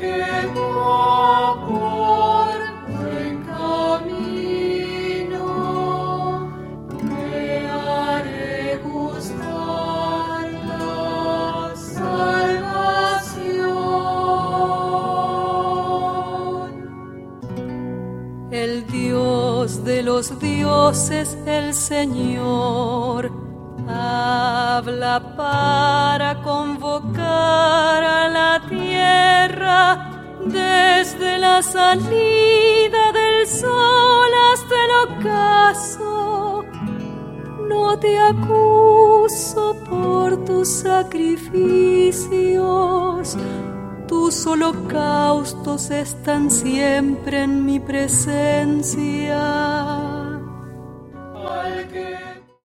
que va por buen camino, me haré gustar la salvación. El Dios de los dioses, el Señor, habla para convocar a la tierra desde la salida del sol hasta el ocaso. No te acuso por tus sacrificios, tus holocaustos están siempre en mi presencia.